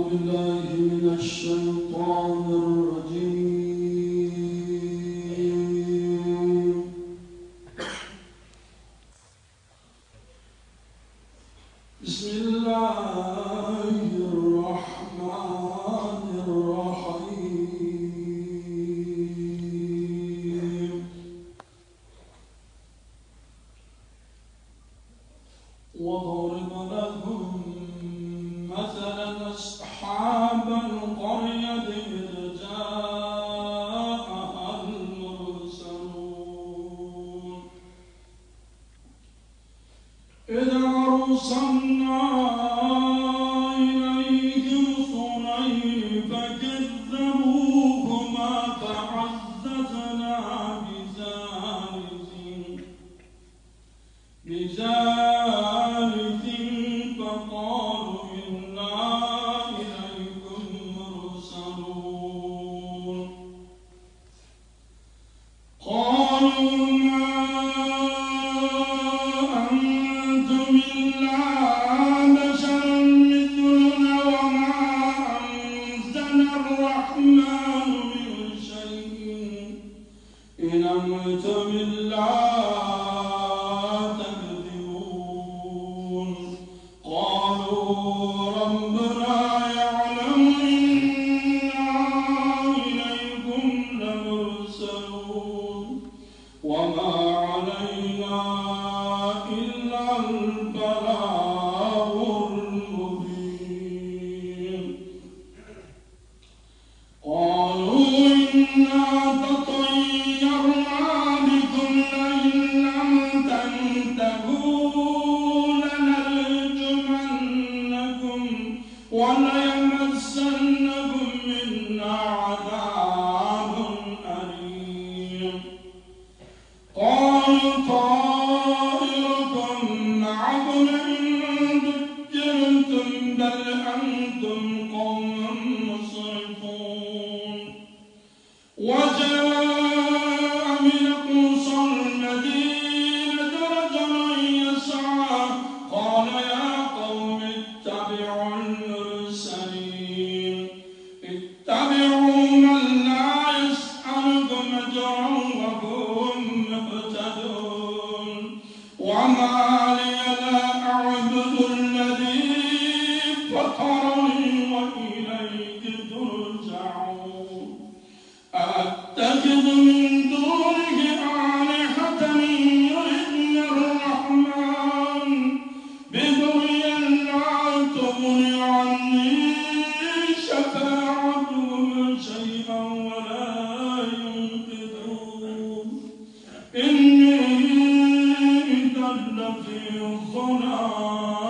بالله من الشيطان الرجيم. بسم الله الرحمن الرحيم. وضرب لهم مثلا أصحاب القرية إذ جاءها المرسلون إذ أرسلنا إليهم اثنين فكذبوهما فعززنا بثالث فقالوا إنا إليكم مرسلون قالوا ما أنتم إلا بشر مثلنا وما أنزل الرحمن من شيء إن أنتم إلا وما علينا إلا البلاغ المبين قالوا إنا تطيرنا بكم لئن لم تنتهوا لنرجمنكم وليمسنكم منا عذاب أليم قالوا طائركم معكم إن ذكرتم بل أنتم قوم مسرفون وجاء من أقصى المدينة رجل يسعى قال يا قوم اتبعوا المرسلين اتبعوا من لا يسألكم أجرا وهم مهتدون وما لي لا أعبد الذي فطرني وإليه ترجعون أتخذ من دونه آلهة يردن الرحمن بضر لا تغن عني شفاعتهم شيئا ولا ينقذون إني إذا لفي ضلال